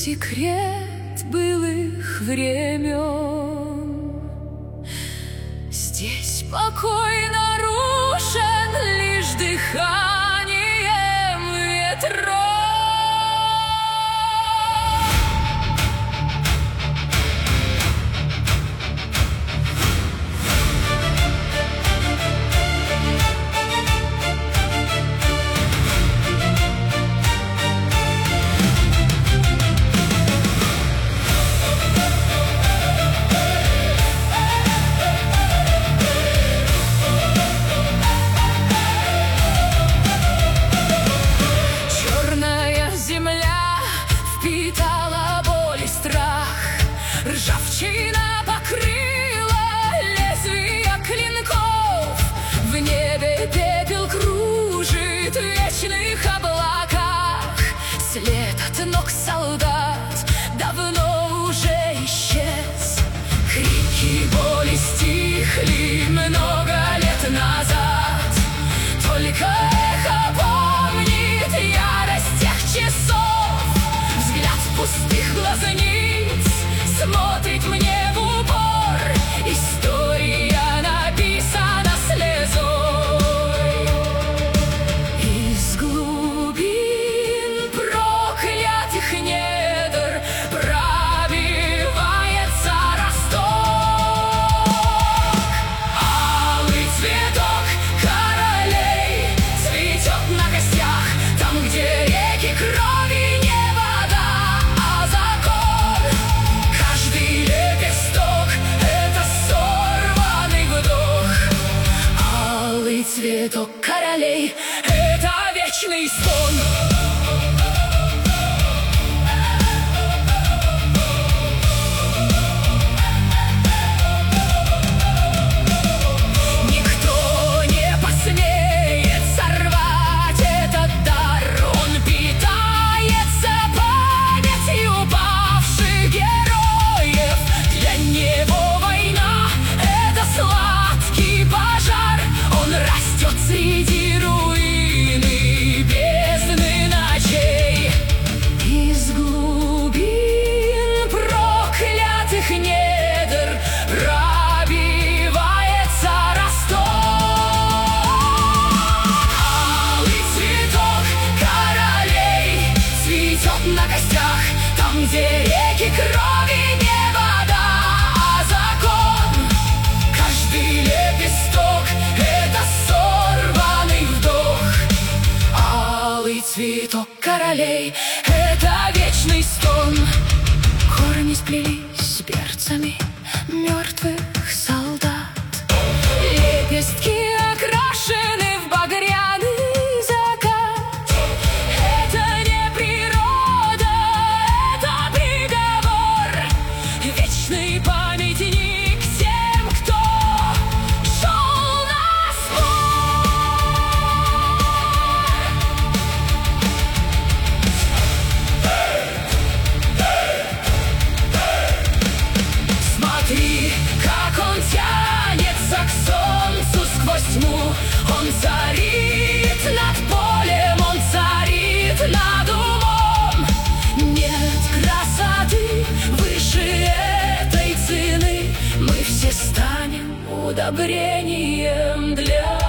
секрет былых времен. Здесь покой нарушен лишь дыханием ветров. Ржавчина покрыла лезвия клинков, в небе пепел кружит в вечных облаках. След от ног солдат давно уже исчез. Крики боли стихли много лет назад. Только эхо помнит ярость тех часов. Взгляд пустых глазниц смотрит мне в упор. История написана слезой. Из глубин проклятых недр пробивается росток. Алый цветок королей цветет на костях, там, где реки крови не вода, а закон. Каждый лепесток — это сорванный вдох. Алый цветок королей — это вечный сон. Никто не посмеет сорвать этот дар. Он питается памятью павших героев. Для него война — это сладкий пожар. Он растет среди руины бездны ночей. Из глубин проклятых недр пробивается росток. Алый цветок королей цветет на костях, там, где реки крови не вода, а закон. Каждый лепесток — это сорванный вдох. Алый цветок королей — это вечный стон. Корни сплелись перцами мертвых солдат. Лепестки окрашены в багряный закат. Это не природа, это приговор. Вечный памятник тем, кто шел на спор. Смотри, как он тянется к солнцу сквозь тьму. Он царит над полем, он царит над умом. Нет красоты выше этой цены. Мы все станем удобрением для